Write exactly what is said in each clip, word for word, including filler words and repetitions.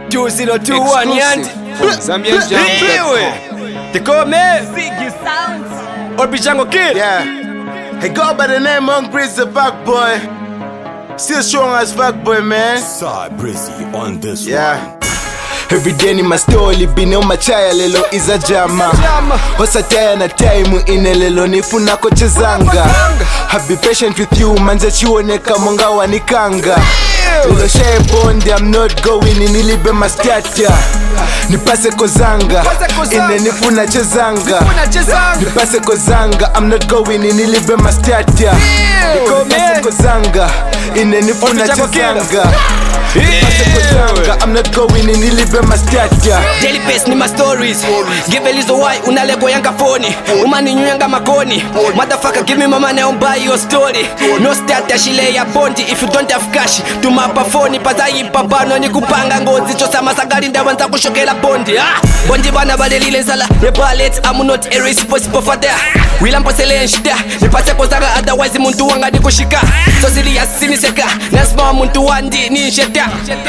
two zero two one Yandi Zambian Jam. They call me Orbijango Kid. Yeah. Hey, go by the name Hungry the fuck boy. Still strong as fuck boy, man. Side Brizzy on this Yeah. Every day ni mastori bine umachaya lelo iza jama Hosataya na time ine lelo nifuna kochezanga Have be patient with you manze chioneka monga wanikanga Lelo share bond I'm not going inilibe mastiatia Nipase kozanga ine nifuna chezanga Nipase kozanga I'm not going inilibe mastiatia Nipase kozanga ine nifuna chezanga I'm not going in ilibe mastiatia. Daily base ni my stories. Give a little why unalego yanga phone. Umani nyanga makoni. Motherfucker give me my money on buy your story. No start shile ya bondi if you don't have cash. Tumapa phone pazai papano ni kupanga ngozi chosa masagari ndawanza kushokela bondi. Ah, bondi bana balelile sala. The ballet I'm not irresponsible for that. Wila mposele nshida. Nipase kozanga otherwise muntu wanga dikushika. So sili ya siniseka. Nasma muntu wandi ni nshida.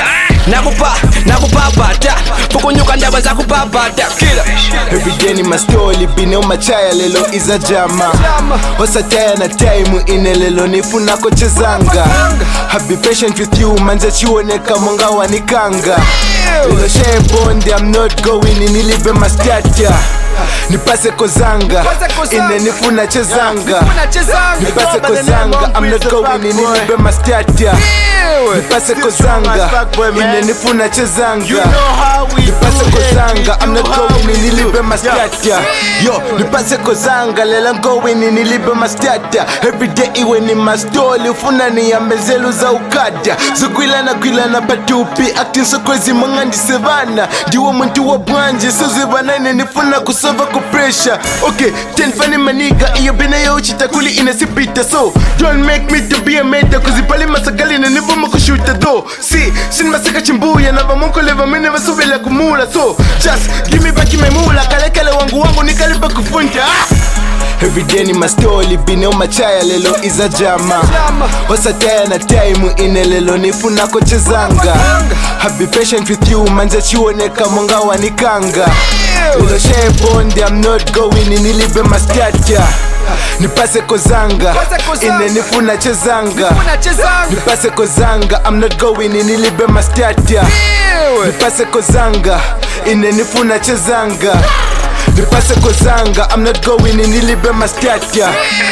Nakupa, nakupa bata Pukunyuka ndaba za kupa bata Every day ni mastori bine umachaya lelo iza jama Hosataya na time ine lelo nifuna kochezanga Have be patient with you manze chioneka monga wanikanga Lelo share bond I'm not going inilibe mastiatia Nipase kozanga ine nifuna chezanga Nipase kozanga I'm not going inilibe mastiatia Nipase kozanga ine nifuna chezanga Nipase kozanga I'm not going inilibe mastiatia Yo, nipase kozanga lela going inilibe mastiatia Every day iwe ni mastoli ufuna ni ya mezelu za ukada Zugwila na gwila na batupi acting so crazy manga ndi sevana Diwa muntu wa bwanje so zivana ine nifuna kusova ku pressure Okay, ten funny maniga iyo bina ya uchita kuli inasipita So, don't make me to be a meta Kuzipali masagali na nivu makushuta though See, sin masaka chimbuya na vamonko leva mene vasuvela kumula So, just give me back my mula Kale kale wangu wangu nikalipa kufunja Every day ni mastori bine umachaya lelo iza jama Hosataya na time ine lelo nifuna kochezanga Have be patient with you manze chioneka monga wanikanga Lelo share bond I'm not going inilibe mastiatia Nipase kozanga ine nifuna chezanga Nipase kozanga I'm not going inilibe mastiatia Nipase kozanga ine nifuna chezanga Nipase kozanga I'm not going inilibe mastiatia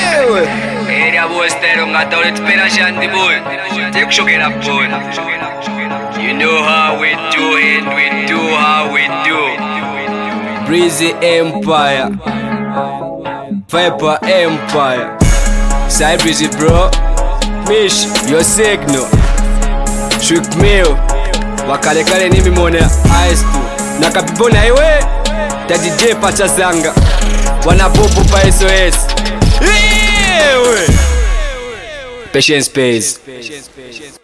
Area boy style ngata ulitipena shandi boy Take shokera boy You know how we do it, we do how we do Breezy Empire Viper Empire Side Breezy bro Mish, your signal Trick meal Wakale kale nimi mone ice tu Nakapipona iwe Daddy J pacha zanga Wanapopo pa S O S Patience pays